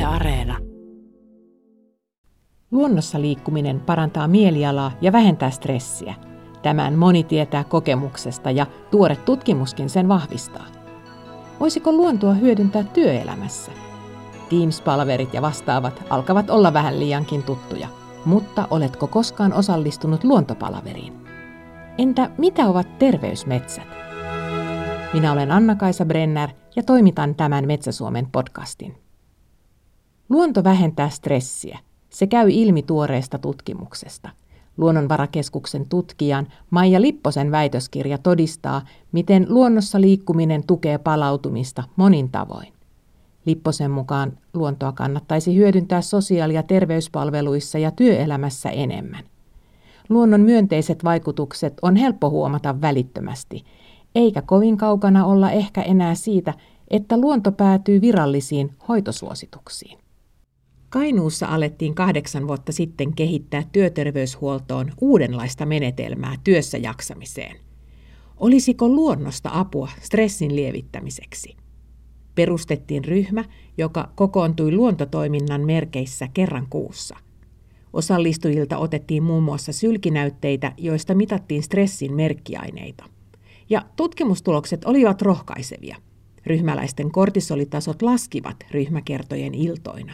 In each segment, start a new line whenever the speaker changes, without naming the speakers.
Areena.
Luonnossa liikkuminen parantaa mielialaa ja vähentää stressiä. Tämän moni tietää kokemuksesta ja tuore tutkimuskin sen vahvistaa. Voisiko luontoa hyödyntää työelämässä? Teams-palaverit ja vastaavat alkavat olla vähän liiankin tuttuja, mutta oletko koskaan osallistunut luontopalaveriin? Entä mitä ovat terveysmetsät? Minä olen Anna-Kaisa Brenner ja toimitan tämän Metsä-Suomen podcastin. Luonto vähentää stressiä. Se käy ilmi tuoreesta tutkimuksesta. Luonnonvarakeskuksen tutkijan Maija Lipposen väitöskirja todistaa, miten luonnossa liikkuminen tukee palautumista monin tavoin. Lipposen mukaan luontoa kannattaisi hyödyntää sosiaali- ja terveyspalveluissa ja työelämässä enemmän. Luonnon myönteiset vaikutukset on helppo huomata välittömästi, eikä kovin kaukana olla ehkä enää siitä, että luonto päätyy virallisiin hoitosuosituksiin. Kainuussa alettiin 8 vuotta sitten kehittää työterveyshuoltoon uudenlaista menetelmää työssä jaksamiseen. Olisiko luonnosta apua stressin lievittämiseksi? Perustettiin ryhmä, joka kokoontui luontotoiminnan merkeissä kerran kuussa. Osallistujilta otettiin muun muassa sylkinäytteitä, joista mitattiin stressin merkkiaineita. Ja tutkimustulokset olivat rohkaisevia. Ryhmäläisten kortisolitasot laskivat ryhmäkertojen iltoina.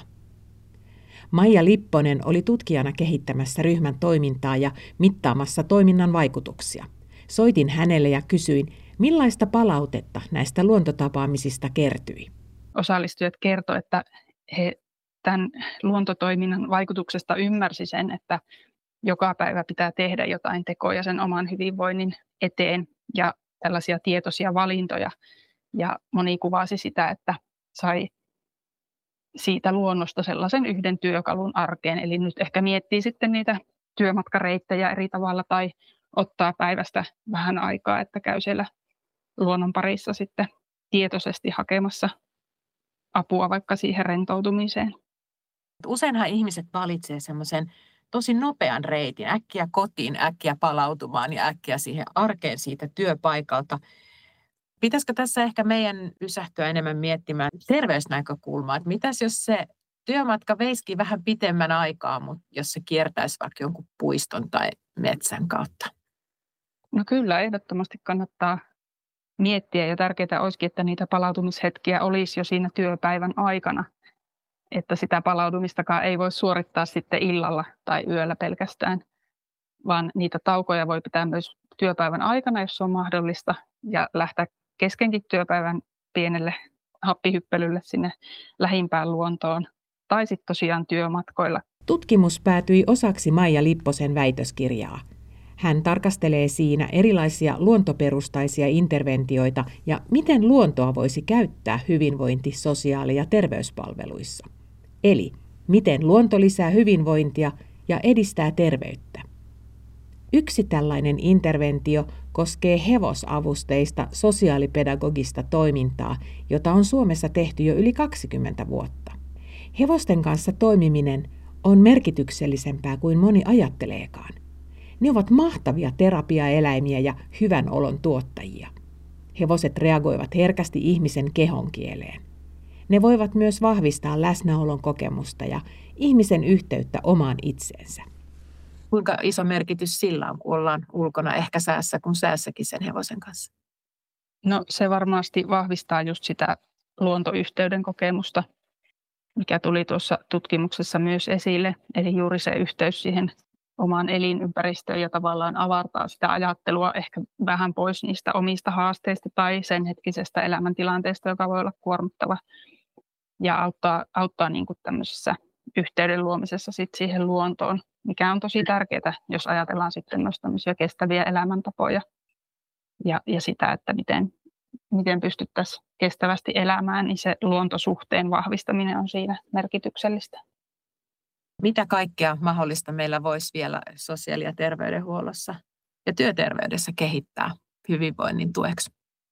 Maija Lipponen oli tutkijana kehittämässä ryhmän toimintaa ja mittaamassa toiminnan vaikutuksia. Soitin hänelle ja kysyin, millaista palautetta näistä luontotapaamisista kertyi.
Osallistujat kertoivat, että he tämän luontotoiminnan vaikutuksesta ymmärsi sen, että joka päivä pitää tehdä jotain tekoja sen oman hyvinvoinnin eteen ja tällaisia tietoisia valintoja. Ja moni kuvasi sitä, että sai siitä luonnosta sellaisen yhden työkalun arkeen. Eli nyt ehkä miettii sitten niitä työmatkareittejä eri tavalla tai ottaa päivästä vähän aikaa, että käy siellä luonnon parissa sitten tietoisesti hakemassa apua vaikka siihen rentoutumiseen.
Useinhan ihmiset valitsee semmoisen tosi nopean reitin, äkkiä kotiin, äkkiä palautumaan ja äkkiä siihen arkeen siitä työpaikalta. Pitäisikö tässä ehkä meidän pysähtyä enemmän miettimään terveysnäkökulmaa, että mitäs jos se työmatka veisikin vähän pitemmän aikaa, mutta jos se kiertäisi vaikka jonkun puiston tai metsän kautta?
No kyllä, ehdottomasti kannattaa miettiä ja tärkeää olisikin, että niitä palautumishetkiä olisi jo siinä työpäivän aikana, että sitä palautumistakaan ei voi suorittaa sitten illalla tai yöllä pelkästään, vaan niitä taukoja voi pitää myös työpäivän aikana, jos se on mahdollista, ja lähteä keskenkin työpäivän pienelle happihyppelylle sinne lähimpään luontoon tai sitten tosiaan työmatkoilla.
Tutkimus päätyi osaksi Maija Lipposen väitöskirjaa. Hän tarkastelee siinä erilaisia luontoperustaisia interventioita ja miten luontoa voisi käyttää hyvinvointi-, sosiaali- ja terveyspalveluissa. Eli miten luonto lisää hyvinvointia ja edistää terveyttä. Yksi tällainen interventio koskee hevosavusteista sosiaalipedagogista toimintaa, jota on Suomessa tehty jo yli 20 vuotta. Hevosten kanssa toimiminen on merkityksellisempää kuin moni ajatteleekaan. Ne ovat mahtavia terapiaeläimiä ja hyvän olon tuottajia. Hevoset reagoivat herkästi ihmisen kehonkieleen. Ne voivat myös vahvistaa läsnäolon kokemusta ja ihmisen yhteyttä omaan itseensä.
Kuinka iso merkitys sillä on, kun ollaan ulkona ehkä säässä kuin säässäkin sen hevosen kanssa?
No se varmasti vahvistaa just sitä luontoyhteyden kokemusta, mikä tuli tuossa tutkimuksessa myös esille. Eli juuri se yhteys siihen omaan elinympäristöön ja tavallaan avartaa sitä ajattelua ehkä vähän pois niistä omista haasteista tai sen hetkisestä elämäntilanteesta, joka voi olla kuormittava. Ja auttaa niin kuin tämmöisessä yhteyden luomisessa sit siihen luontoon, mikä on tosi tärkeää, jos ajatellaan sitten myös tämmöisiä kestäviä elämäntapoja ja sitä, että miten pystyttäisiin kestävästi elämään, niin se luontosuhteen vahvistaminen on siinä merkityksellistä.
Mitä kaikkea mahdollista meillä voisi vielä sosiaali- ja terveydenhuollossa ja työterveydessä kehittää hyvinvoinnin tueksi?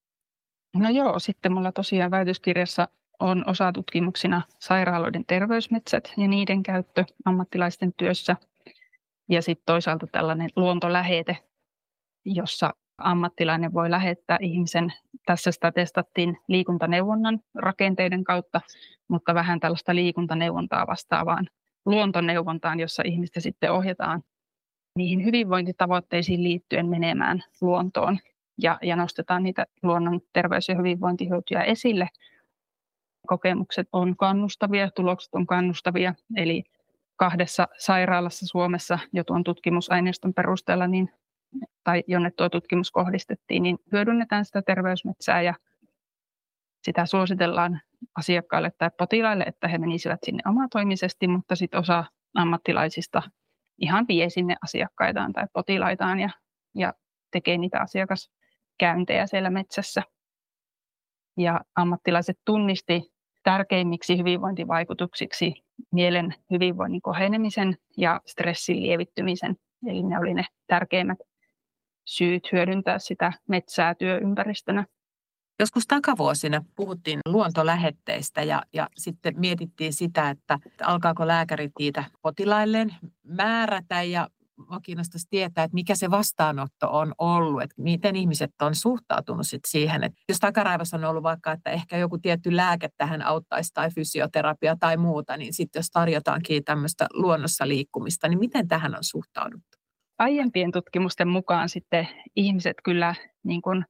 No joo, sitten mulla tosiaan väitöskirjassa on osatutkimuksina sairaaloiden terveysmetsät ja niiden käyttö ammattilaisten työssä. Ja sitten toisaalta tällainen luontolähete, jossa ammattilainen voi lähettää ihmisen. Tässä sitä testattiin liikuntaneuvonnan rakenteiden kautta, mutta vähän tällaista liikuntaneuvontaa vastaavaan luontoneuvontaan, jossa ihmistä sitten ohjataan niihin hyvinvointitavoitteisiin liittyen menemään luontoon ja nostetaan niitä luonnon terveys- ja hyvinvointihyötyjä esille. Kokemukset on kannustavia, tulokset on kannustavia, eli 2 sairaalassa Suomessa jo tuon tutkimusaineiston perusteella, tai jonne tuo tutkimus kohdistettiin, niin hyödynnetään sitä terveysmetsää ja sitä suositellaan asiakkaille tai potilaille, että he menisivät sinne omatoimisesti, mutta sitten osa ammattilaisista ihan vie sinne asiakkaitaan tai potilaitaan ja tekee niitä asiakaskäyntejä siellä metsässä. Ja ammattilaiset tunnisti tärkeimmiksi hyvinvointivaikutuksiksi mielen hyvinvoinnin kohenemisen ja stressin lievittymisen. Eli ne oli ne tärkeimmät syyt hyödyntää sitä metsää työympäristönä.
Joskus takavuosina puhuttiin luontolähetteistä ja sitten mietittiin sitä, että alkaako lääkärit niitä potilailleen määrätä ja minua kiinnostaisi tietää, että mikä se vastaanotto on ollut, että miten ihmiset on suhtautunut sit siihen, että jos takaraivossa on ollut vaikka, että ehkä joku tietty lääke tähän auttaisi tai fysioterapia tai muuta, niin sitten jos tarjotaankin tämmöistä luonnossa liikkumista, niin miten tähän on suhtauduttu?
Aiempien tutkimusten mukaan sitten ihmiset kyllä niin kuin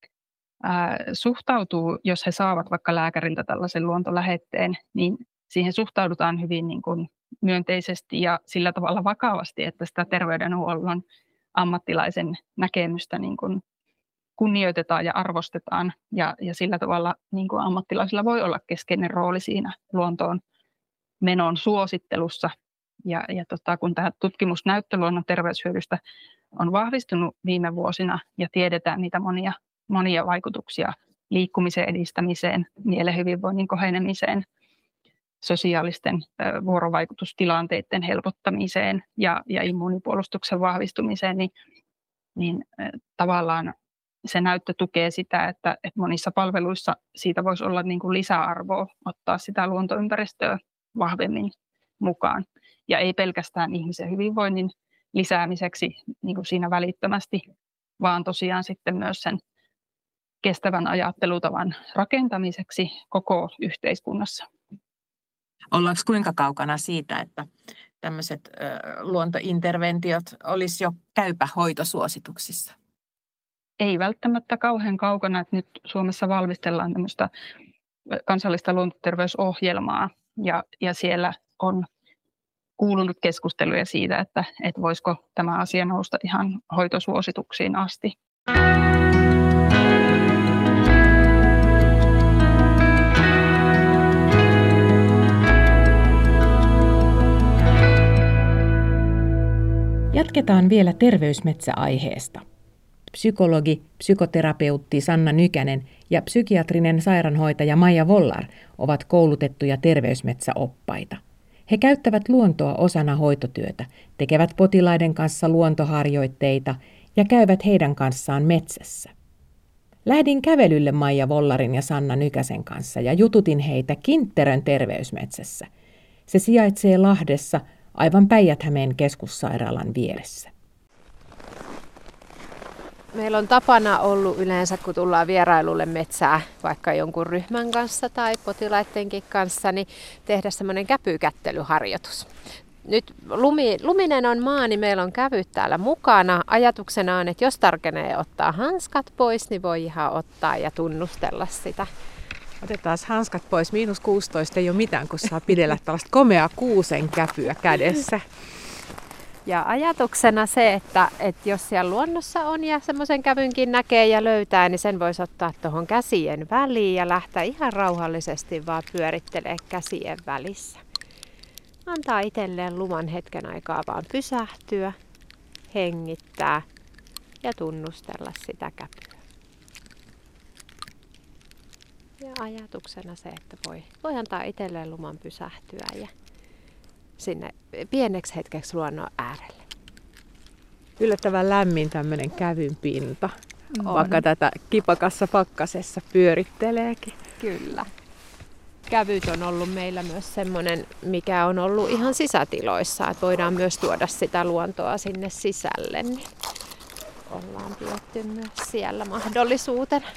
suhtautuu, jos he saavat vaikka lääkäriltä tällaisen luontolähetteen, niin siihen suhtaudutaan hyvin niin kuin myönteisesti ja sillä tavalla vakavasti, että sitä terveydenhuollon ammattilaisen näkemystä niin kuin kunnioitetaan ja arvostetaan. Ja sillä tavalla niin kuin ammattilaisilla voi olla keskeinen rooli siinä luontoon menon suosittelussa. Ja kun tämä tutkimusnäyttö luonnon terveyshyödystä on vahvistunut viime vuosina ja tiedetään niitä monia vaikutuksia liikkumisen edistämiseen, mielen hyvinvoinnin kohenemiseen, sosiaalisten vuorovaikutustilanteiden helpottamiseen ja immuunipuolustuksen vahvistumiseen, niin tavallaan se näyttö tukee sitä, että monissa palveluissa siitä voisi olla niin kuin lisäarvoa ottaa sitä luontoympäristöä vahvemmin mukaan. Ja ei pelkästään ihmisen hyvinvoinnin lisäämiseksi niin kuin siinä välittömästi, vaan tosiaan sitten myös sen kestävän ajattelutavan rakentamiseksi koko yhteiskunnassa.
Ollaanko kuinka kaukana siitä, että tämmöiset luontointerventiot olisi jo käypä hoitosuosituksissa?
Ei välttämättä kauhean kaukana, että nyt Suomessa valmistellaan tämmöistä kansallista luontoterveysohjelmaa ja siellä on kuulunut keskusteluja siitä, että voisiko tämä asia nousta ihan hoitosuosituksiin asti.
Jatketaan vielä terveysmetsäaiheesta. Psykologi, psykoterapeutti Sanna Nykänen ja psykiatrinen sairaanhoitaja Maija Vollar ovat koulutettuja terveysmetsäoppaita. He käyttävät luontoa osana hoitotyötä, tekevät potilaiden kanssa luontoharjoitteita ja käyvät heidän kanssaan metsässä. Lähdin kävelylle Maija Vollarin ja Sanna Nykäsen kanssa ja jututin heitä Kintterön terveysmetsässä. Se sijaitsee Lahdessa aivan Päijät-Hämeen keskussairaalan vieressä.
Meillä on tapana ollut yleensä, kun tullaan vierailulle metsää vaikka jonkun ryhmän kanssa tai potilaidenkin kanssa, niin tehdä semmoinen käpykättelyharjoitus. Nyt luminen on maa, niin meillä on kävyt täällä mukana. Ajatuksena on, että jos tarkenee ottaa hanskat pois, niin voi ihan ottaa ja tunnustella sitä.
Otetaan hanskat pois. -16 ei ole mitään, kun saa pidellä tällaista komeaa kuusen käpyä kädessä.
Ja ajatuksena se, että jos siellä luonnossa on ja semmoisen kävynkin näkee ja löytää, niin sen voisi ottaa tuohon käsien väliin ja lähteä ihan rauhallisesti vaan pyörittelee käsien välissä. Antaa itselleen luvan hetken aikaa vaan pysähtyä, hengittää ja tunnustella sitä käpyä. Ja ajatuksena se, että voi antaa itselleen luvan pysähtyä ja sinne pieneksi hetkeksi luonnon äärelle.
Yllättävän lämmin tämmöinen kävyn pinta,
on.
Vaikka tätä kipakassa pakkasessa pyöritteleekin.
Kyllä. Kävyt on ollut meillä myös semmoinen, mikä on ollut ihan sisätiloissa, että voidaan myös tuoda sitä luontoa sinne sisälle. Niin ollaan pidetty myös siellä mahdollisuutena.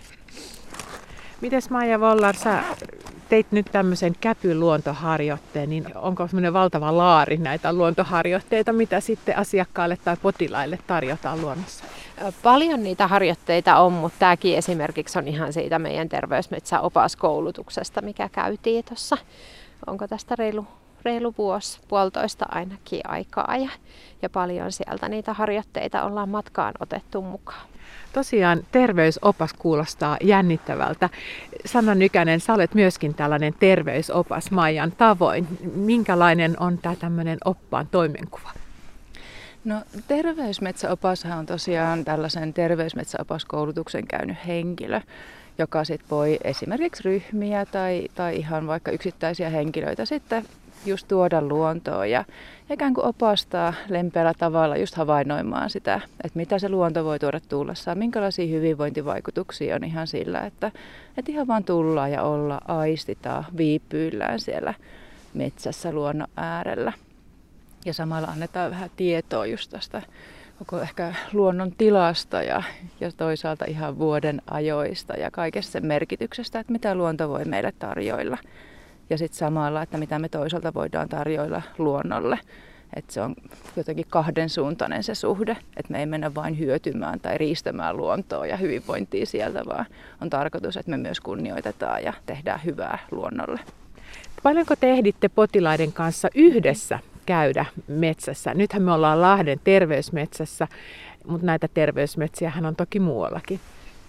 Mites Maija Wollar, sä teit nyt tämmöisen käpyluontoharjoitteen, niin onko semmoinen valtava laari näitä luontoharjoitteita, mitä sitten asiakkaille tai potilaille tarjotaan luonnossa?
Paljon niitä harjoitteita on, mutta tämäkin esimerkiksi on ihan siitä meidän terveysmetsäopaskoulutuksesta, mikä käytiin tuossa. Onko tästä reilu vuosi, puolitoista ainakin aikaa ja paljon sieltä niitä harjoitteita ollaan matkaan otettu mukaan.
Tosiaan terveysopas kuulostaa jännittävältä. Sanna Nykänen, sä olet myöskin tällainen terveysopas Maijan tavoin. Minkälainen on tämä tämmöinen oppaan toimenkuva?
No, terveysmetsäopashan on tosiaan tällaisen terveysmetsäopaskoulutuksen käynyt henkilö, joka sitten voi esimerkiksi ryhmiä tai ihan vaikka yksittäisiä henkilöitä sitten just tuoda luontoon ja ikään kuin opastaa lempeällä tavalla just havainnoimaan sitä, että mitä se luonto voi tuoda tullessaan, minkälaisia hyvinvointivaikutuksia on ihan sillä, että ihan vaan tullaan ja olla, aistitaan, viipyillään siellä metsässä luonnon äärellä. Ja samalla annetaan vähän tietoa just tästä koko ehkä luonnon tilasta ja toisaalta ihan vuoden ajoista ja kaikesta sen merkityksestä, että mitä luonto voi meille tarjoilla. Ja sitten samalla, että mitä me toisaalta voidaan tarjoilla luonnolle. Että se on jotenkin kahdensuuntainen se suhde, että me ei mennä vain hyötymään tai riistämään luontoa ja hyvinvointia sieltä, vaan on tarkoitus, että me myös kunnioitetaan ja tehdään hyvää luonnolle.
Paljonko te ehditte potilaiden kanssa yhdessä käydä metsässä? Nythän me ollaan Lahden terveysmetsässä, mutta näitä terveysmetsiähän on toki muuallakin.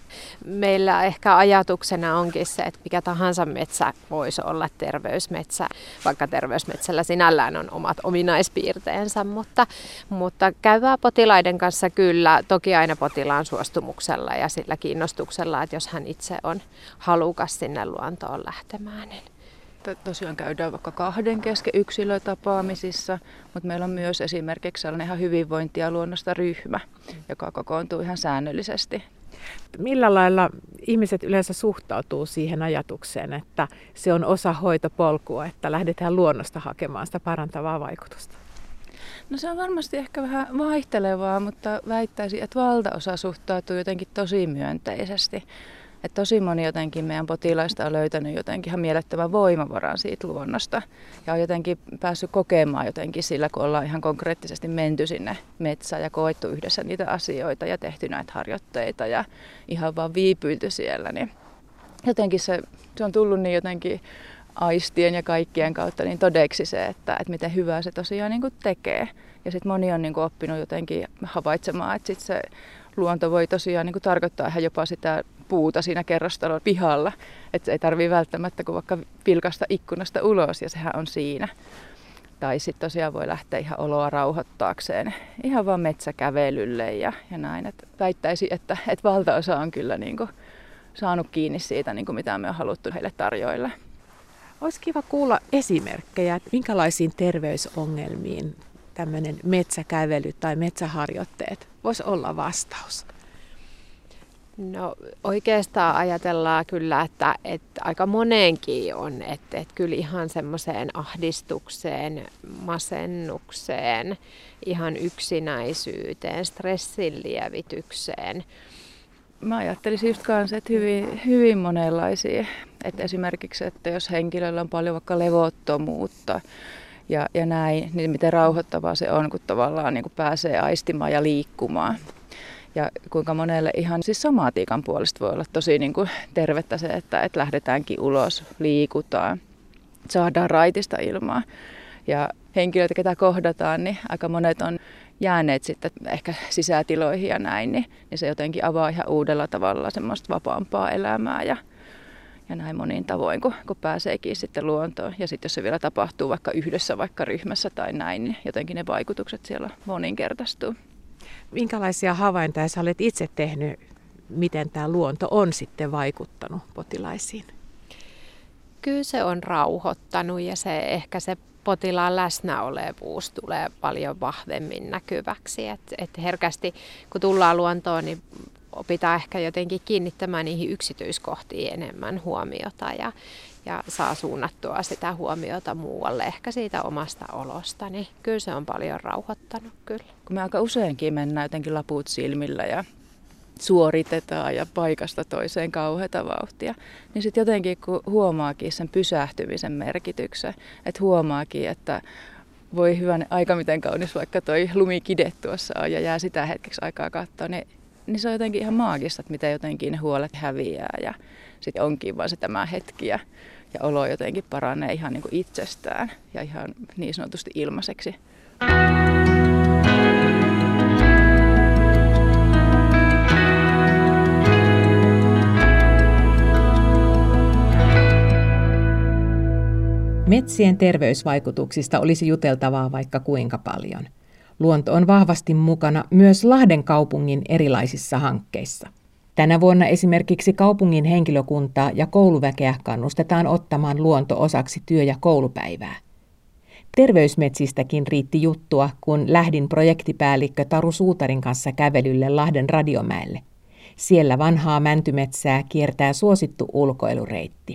Meillä ehkä ajatuksena onkin se, että mikä tahansa metsä voisi olla terveysmetsä, vaikka terveysmetsällä sinällään on omat ominaispiirteensä, mutta käydään potilaiden kanssa kyllä, toki aina potilaan suostumuksella ja sillä kiinnostuksella, että jos hän itse on halukas sinne luontoon lähtemään. Niin
Tosiaan käydään vaikka 2 kesken yksilötapaamisissa, mutta meillä on myös esimerkiksi sellainen ihan hyvinvointia luonnosta ryhmä, joka kokoontuu ihan säännöllisesti.
Millä lailla ihmiset yleensä suhtautuu siihen ajatukseen, että se on osa hoitopolkua, että lähdetään luonnosta hakemaan sitä parantavaa vaikutusta?
No se on varmasti ehkä vähän vaihtelevaa, mutta väittäisin, että valtaosa suhtautuu jotenkin tosi myönteisesti. Että tosi moni jotenkin meidän potilaista on löytänyt jotenkin ihan mielettömän voimavaran siitä luonnosta ja on jotenkin päässyt kokemaan jotenkin sillä, kun ollaan ihan konkreettisesti menty sinne metsään ja koettu yhdessä niitä asioita ja tehty näitä harjoitteita ja ihan vaan viipyilty siellä. Niin jotenkin se on tullut niin jotenkin aistien ja kaikkien kautta niin todeksi se, että miten hyvää se tosiaan niin kuin tekee. Ja sitten moni on niin kuin oppinut jotenkin havaitsemaan, että sit se luonto voi tosiaan niin kuin tarkoittaa ihan jopa sitä puuta siinä kerrostalon pihalla. Että ei tarvitse välttämättä kuin vaikka vilkasta ikkunasta ulos ja sehän on siinä. Tai sitten tosiaan voi lähteä ihan oloa rauhoittaakseen ihan vaan metsäkävelylle ja näin. Et väittäisin, että valtaosa on kyllä niin kuin saanut kiinni siitä, niin kuin mitä me on haluttu heille tarjoilla.
Olisi kiva kuulla esimerkkejä, että minkälaisiin terveysongelmiin tämmöinen metsäkävely tai metsäharjoitteet voisi olla vastaus.
No oikeastaan ajatellaan kyllä, että aika moneenkin on, että kyllä ihan semmoiseen ahdistukseen, masennukseen, ihan yksinäisyyteen, stressin lievitykseen.
Mä ajattelisin just kanssa, että hyvin monenlaisia. Että esimerkiksi, että jos henkilöllä on paljon vaikka levottomuutta ja näin, niin miten rauhoittavaa se on, kun tavallaan niin kun pääsee aistimaan ja liikkumaan. Ja kuinka monelle ihan siis somatiikan puolesta voi olla tosi niin kuin tervettä se, että lähdetäänkin ulos, liikutaan, saadaan raitista ilmaa. Ja henkilöitä, ketä kohdataan, niin aika monet on jääneet sitten ehkä sisätiloihin ja näin, niin se jotenkin avaa ihan uudella tavalla semmoista vapaampaa elämää ja näin monin tavoin, kun pääseekin sitten luontoon. Ja sitten jos se vielä tapahtuu vaikka yhdessä, vaikka ryhmässä tai näin, niin jotenkin ne vaikutukset siellä moninkertaistuu.
Minkälaisia havaintoja sä olet itse tehnyt, miten tämä luonto on sitten vaikuttanut potilaisiin?
Kyllä se on rauhoittanut ja ehkä se potilaan läsnäolevuus tulee paljon vahvemmin näkyväksi. Et herkästi kun tullaan luontoon, niin opitaan ehkä jotenkin kiinnittämään niihin yksityiskohtiin enemmän huomiota ja saa suunnattua sitä huomiota muualle ehkä siitä omasta olosta, niin kyllä se on paljon rauhoittanut kyllä.
Kun me aika useinkin mennään jotenkin laput silmillä ja suoritetaan ja paikasta toiseen kauheata vauhtia. Niin sitten jotenkin kun huomaakin sen pysähtymisen merkityksen, että huomaakin, että voi hyvän aika miten kaunis vaikka toi lumikide tuossa on ja jää sitä hetkeksi aikaa katsoa, niin se on jotenkin ihan maagista, että miten jotenkin ne huolet häviää ja sitten onkin vaan se tämä hetki ja olo jotenkin paranee ihan niin kuin itsestään ja ihan niin sanotusti ilmaiseksi.
Metsien terveysvaikutuksista olisi juteltavaa vaikka kuinka paljon. Luonto on vahvasti mukana myös Lahden kaupungin erilaisissa hankkeissa. Tänä vuonna esimerkiksi kaupungin henkilökuntaa ja kouluväkeä kannustetaan ottamaan luonto osaksi työ- ja koulupäivää. Terveysmetsistäkin riitti juttua, kun lähdin projektipäällikkö Taru Suutarin kanssa kävelylle Lahden Radiomäelle. Siellä vanhaa mäntymetsää kiertää suosittu ulkoilureitti.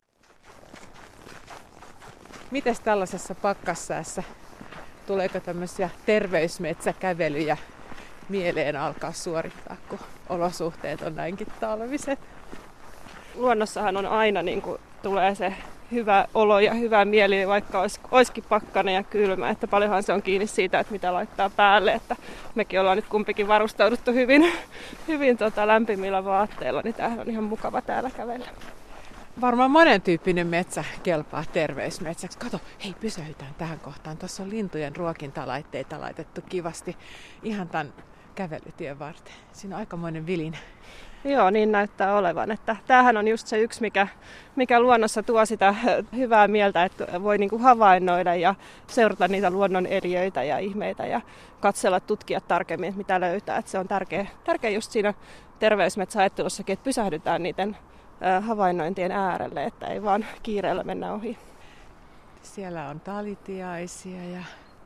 Mites tällaisessa pakkassäässä, tuleeko tämmöisiä terveysmetsäkävelyjä mieleen alkaa suorittaa, kun olosuhteet on näinkin talviset?
Luonnossahan on aina niin kuin, tulee se hyvä olo ja hyvä mieli, vaikka olisikin pakkanen ja kylmä. Että paljonhan se on kiinni siitä, että mitä laittaa päälle. Että mekin ollaan nyt kumpikin varustauduttu hyvin lämpimillä vaatteilla, niin tämähän on ihan mukava täällä kävellä.
Varmaan monen tyyppinen metsä kelpaa terveysmetsäksi. Kato, hei, pysähytään tähän kohtaan. Tuossa on lintujen ruokintalaitteita laitettu kivasti ihan tämän kävelytien varten. Siinä on aikamoinen vilinä.
Joo, niin näyttää olevan. Että tämähän on just se yksi, mikä luonnossa tuo sitä hyvää mieltä, että voi niinku havainnoida ja seurata niitä luonnon eliöitä ja ihmeitä ja katsella, tutkia tarkemmin, mitä löytää. Että se on tärkeä just siinä terveysmetsäajattelussakin, että pysähdytään niiden havainnointien äärelle, että ei vaan kiireellä mennä ohi.
Siellä on talitiaisia ja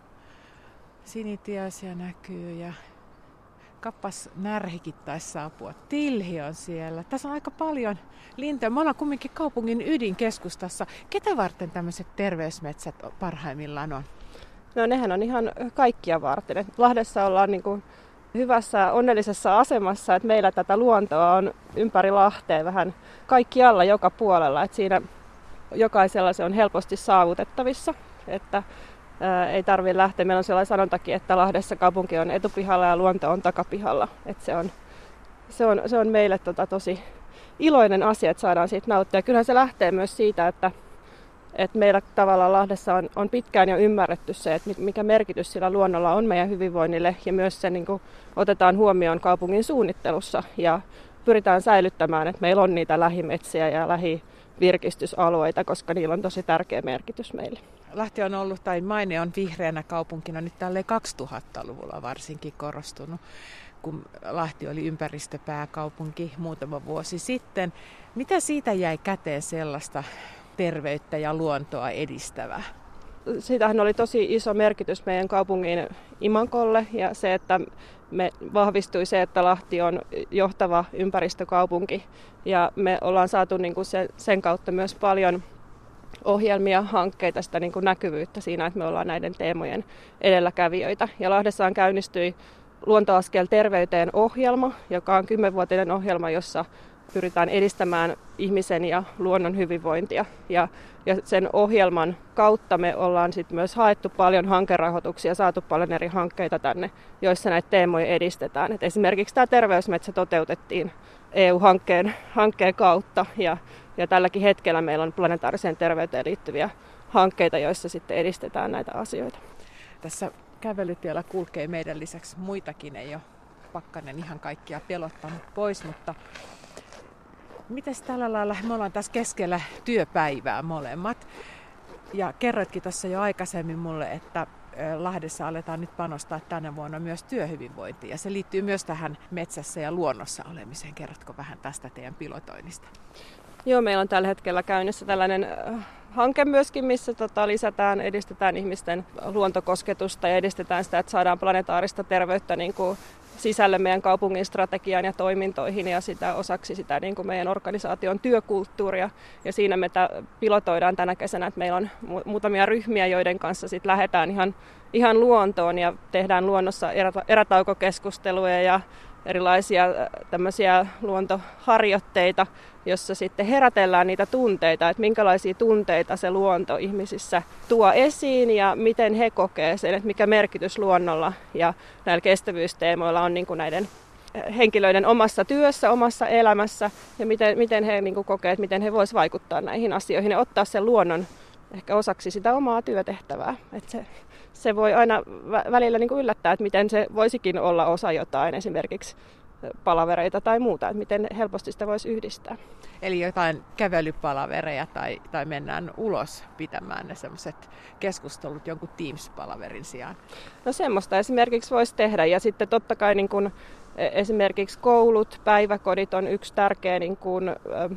sinitiaisia näkyy ja kappas närhikin taisi saapua. Tilhi on siellä. Tässä on aika paljon lintuja. Me ollaan kumminkin kaupungin ydinkeskustassa. Ketä varten tämmöiset terveysmetsät parhaimmillaan on?
No nehän on ihan kaikkia varten. Lahdessa ollaan niin kuin hyvässä onnellisessa asemassa, että meillä tätä luontoa on ympäri Lahtea vähän kaikkialla joka puolella. Että siinä jokaisella se on helposti saavutettavissa. Että ei tarvitse lähteä. Meillä on sellainen sanontakin, että Lahdessa kaupunki on etupihalla ja luonto on takapihalla. Että se on meille tosi iloinen asia, että saadaan siitä nauttia. Kyllähän se lähtee myös siitä, että meillä tavallaan Lahdessa on pitkään jo ymmärretty se, että mikä merkitys sillä luonnolla on meidän hyvinvoinnille. Ja myös se niin kuin otetaan huomioon kaupungin suunnittelussa ja pyritään säilyttämään, että meillä on niitä lähimetsiä ja lähivirkistysalueita, koska niillä on tosi tärkeä merkitys meille.
Lahti on ollut, tai maine on vihreänä kaupunkina nyt tälleen 2000-luvulla varsinkin korostunut, kun Lahti oli ympäristöpääkaupunki muutama vuosi sitten. Mitä siitä jäi käteen sellaista terveyttä ja luontoa edistävää?
Siitähän oli tosi iso merkitys meidän kaupungin imagolle ja se, että me vahvistui se, että Lahti on johtava ympäristökaupunki ja me ollaan saatu niin kuin sen kautta myös paljon ohjelmia, hankkeita, sitä niin kuin näkyvyyttä siinä, että me ollaan näiden teemojen edelläkävijöitä. Ja Lahdessaan käynnistyi Luontoaskel terveyteen ohjelma, joka on 10-vuotinen ohjelma, jossa pyritään edistämään ihmisen ja luonnon hyvinvointia. Ja sen ohjelman kautta me ollaan sit myös haettu paljon hankerahoituksia, saatu paljon eri hankkeita tänne, joissa näitä teemoja edistetään. Et esimerkiksi tämä terveysmetsä toteutettiin EU-hankkeen kautta ja tälläkin hetkellä meillä on planetaariseen terveyteen liittyviä hankkeita, joissa sitten edistetään näitä asioita.
Tässä kävelytiellä kulkee meidän lisäksi muitakin, ei ole pakkanen ihan kaikkia pelottanut pois, mutta mites tällä lailla, me ollaan tässä keskellä työpäivää molemmat ja kerroitkin tuossa jo aikaisemmin mulle, että Lahdessa aletaan nyt panostaa tänä vuonna myös työhyvinvointiin ja se liittyy myös tähän metsässä ja luonnossa olemiseen. Kerrotko vähän tästä teidän pilotoinnista?
Joo, meillä on tällä hetkellä käynnissä tällainen hanke myöskin, missä edistetään ihmisten luontokosketusta ja edistetään sitä, että saadaan planetaarista terveyttä niin kuin sisälle meidän kaupungin strategiaan ja toimintoihin ja sitä osaksi sitä niin kuin meidän organisaation työkulttuuria. Ja siinä me pilotoidaan tänä kesänä, että meillä on muutamia ryhmiä, joiden kanssa sit lähdetään ihan luontoon ja tehdään luonnossa erätaukokeskusteluja ja erilaisia tämmöisiä luontoharjoitteita, jossa sitten herätellään niitä tunteita, että minkälaisia tunteita se luonto ihmisissä tuo esiin ja miten he kokee sen, että mikä merkitys luonnolla ja näillä kestävyysteemoilla on niin kuin näiden henkilöiden omassa työssä, omassa elämässä ja miten he niin kuin kokee, että miten he voisivat vaikuttaa näihin asioihin ja ottaa sen luonnon ehkä osaksi sitä omaa työtehtävää. Että se voi aina välillä niin kuin yllättää, että miten se voisikin olla osa jotain, esimerkiksi palavereita tai muuta, että miten helposti sitä voisi yhdistää.
Eli jotain kävelypalavereja tai mennään ulos pitämään ne sellaiset keskustelut jonkun Teams-palaverin sijaan?
No semmoista esimerkiksi voisi tehdä ja sitten totta kai niin kuin esimerkiksi koulut, päiväkodit on yksi tärkeä niin kuin,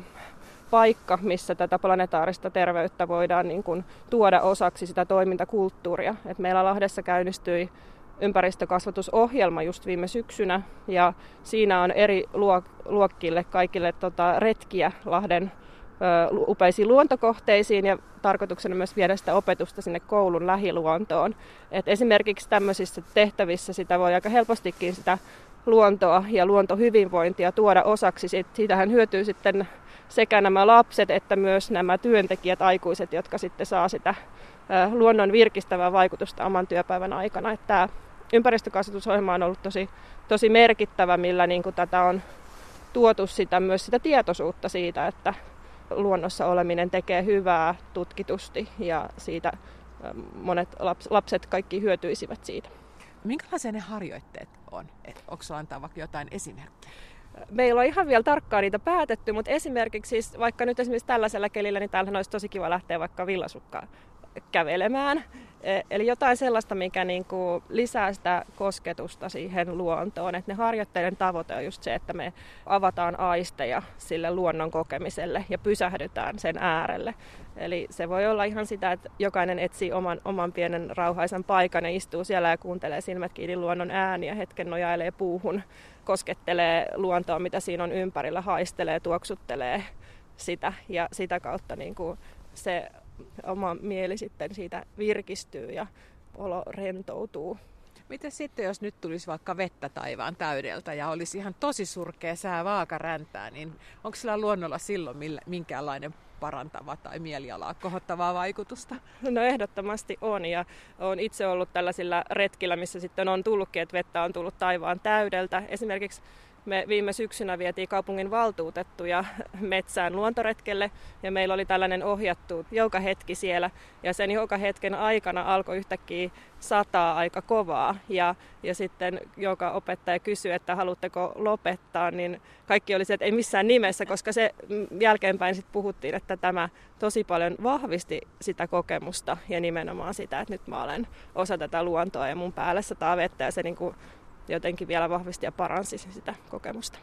paikka, missä tätä planetaarista terveyttä voidaan niin kuin tuoda osaksi sitä toimintakulttuuria. Et meillä Lahdessa käynnistyi ympäristökasvatusohjelma just viime syksynä ja siinä on eri luokkille kaikille retkiä Lahden upeisiin luontokohteisiin ja tarkoituksena myös viedä sitä opetusta sinne koulun lähiluontoon. Et esimerkiksi tämmöisissä tehtävissä sitä voi aika helpostikin sitä luontoa ja luontohyvinvointia tuoda osaksi. Siitähän hyötyy sitten sekä nämä lapset että myös nämä työntekijät, aikuiset, jotka sitten saa sitä luonnon virkistävää vaikutusta oman työpäivän aikana. Että tämä ympäristökasvatusohjelma on ollut tosi merkittävä, millä niin kuin tätä on tuotu myös sitä tietoisuutta siitä, että luonnossa oleminen tekee hyvää tutkitusti ja siitä monet lapset kaikki hyötyisivät siitä.
Minkälaisia ne harjoitteet on? Onko sinulla antaa vaikka jotain esimerkkiä?
Meillä on ihan vielä tarkkaan niitä päätetty, mutta esimerkiksi siis, vaikka nyt esimerkiksi tällaisella kelillä, niin täällähän olisi tosi kiva lähteä vaikka villasukkaan kävelemään. Eli jotain sellaista, mikä niin kuin lisää sitä kosketusta siihen luontoon. Et ne harjoitteiden tavoite on just se, että me avataan aisteja sille luonnon kokemiselle ja pysähdytään sen äärelle. Eli se voi olla ihan sitä, että jokainen etsii oman pienen rauhaisen paikan ja istuu siellä ja kuuntelee silmät kiinni luonnon ääniä, hetken nojailee puuhun, koskettelee luontoa, mitä siinä on ympärillä, haistelee, tuoksuttelee sitä ja sitä kautta niin kuin se oma mieli sitten siitä virkistyy ja olo rentoutuu.
Miten sitten, jos nyt tulisi vaikka vettä taivaan täydeltä ja olisi ihan tosi surkea sää vaakaräntää, niin onko sillä luonnolla silloin minkäänlainen parantava tai mielialaa kohottavaa vaikutusta?
No ehdottomasti on ja olen itse ollut tällaisilla retkillä, missä sitten on tullutkin, että vettä on tullut taivaan täydeltä. Esimerkiksi me viime syksynä vietiin kaupungin valtuutettuja metsään luontoretkelle ja meillä oli tällainen ohjattu joukahetki siellä ja sen joukahetken aikana alkoi yhtäkkiä sataa aika kovaa ja sitten joka opettaja kysyi, että haluatteko lopettaa, niin kaikki oli se, että ei missään nimessä, koska se jälkeenpäin sitten puhuttiin, että tämä tosi paljon vahvisti sitä kokemusta ja nimenomaan sitä, että nyt mä olen osa tätä luontoa ja mun päällä sataa vettä ja se niin kuin jotenkin vielä vahvisti ja paransi sitä kokemusta.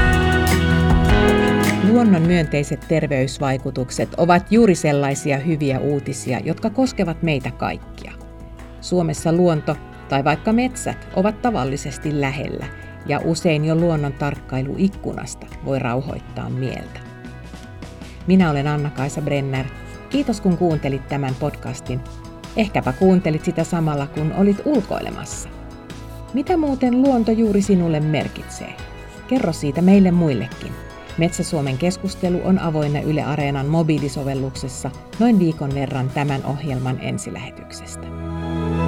Luonnon myönteiset terveysvaikutukset ovat juuri sellaisia hyviä uutisia, jotka koskevat meitä kaikkia. Suomessa luonto tai vaikka metsät ovat tavallisesti lähellä ja usein jo luonnon tarkkailu ikkunasta voi rauhoittaa mieltä. Minä olen Anna-Kaisa Brenner. Kiitos kun kuuntelit tämän podcastin. Ehkäpä kuuntelit sitä samalla kun olit ulkoilemassa. Mitä muuten luonto juuri sinulle merkitsee? Kerro siitä meille muillekin. Metsä-Suomen keskustelu on avoinna Yle Areenan mobiilisovelluksessa noin viikon verran tämän ohjelman ensilähetyksestä.